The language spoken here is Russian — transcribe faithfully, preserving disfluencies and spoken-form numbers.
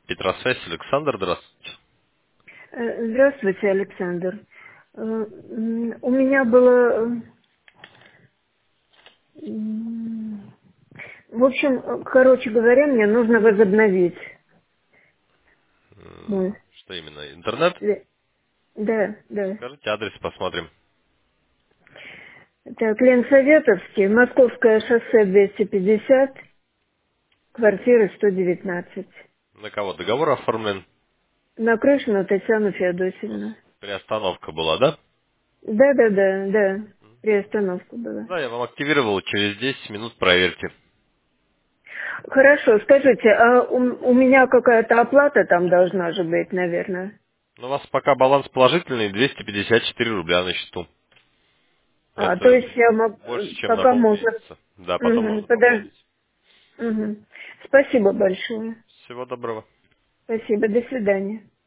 Петросвязь, Александр, здравствуйте. Э, Здравствуйте, Александр. Э, м, У меня было... э, м, В общем, э, короче говоря, мне нужно возобновить М, мой... Что именно? Интернет? э, Да, да. Скажите адрес, посмотрим. Так, Ленсоветовский, Московское шоссе двести пятьдесят, квартира сто девятнадцать. На кого договор оформлен? На Крышину Татьяну Феодосьевну. Приостановка была, да? Да, да, да, да. Приостановка была. Да, я вам активировал, через десять минут проверьте. Хорошо, скажите, а у, у меня какая-то оплата там должна же быть, наверное? Но у вас пока баланс положительный, двести пятьдесят четыре рубля на счету. А, то Это есть я могу, больше, чем на пока можно... полмесяца. Да, потом Угу, можно подож- пополнить. Мгм. Спасибо большое. Всего доброго. Спасибо, до свидания.